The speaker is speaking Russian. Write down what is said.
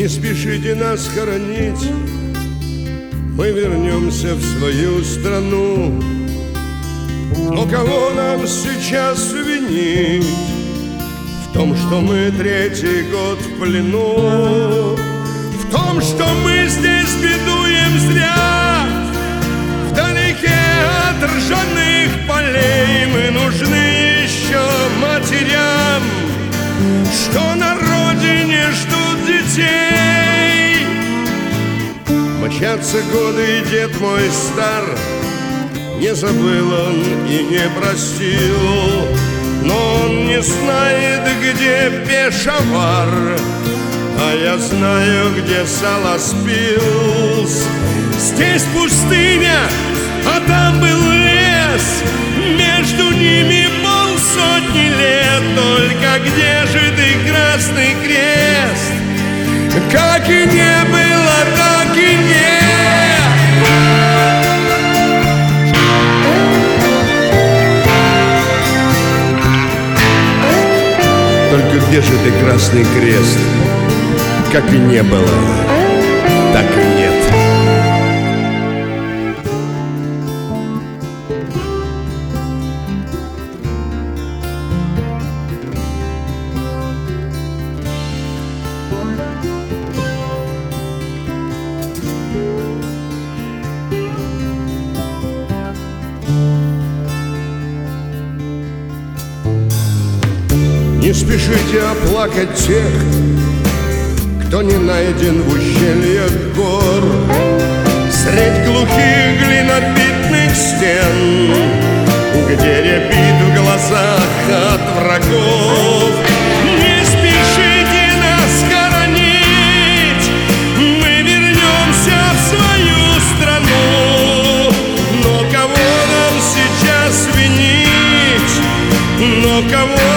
Не спешите нас хоронить, мы вернемся в свою страну. Но кого нам сейчас винить в том, что мы третий год в плену? В том, что мы здесь бедуем зря, вдалеке от ржаных полей. Мы нужны еще матерям, что на родине ждут детей. Мчатся годы, и дед мой стар, не забыл он и не простил. Но он не знает, где Пешавар, а я знаю, где Саласпилс. Здесь пустыня, а там был лес, между ними полсотни лет. Только где же ты, Красный Крест? Как и не было, так и нет. Только где же ты, Красный Крест? Как и не было, так и нет. Не спешите оплакать тех, кто не найден в ущельях гор, средь глухих глинобитных стен, где рябит в глазах от врагов. Не спешите нас хоронить, мы вернемся в свою страну. Но кого нам сейчас винить? Но кого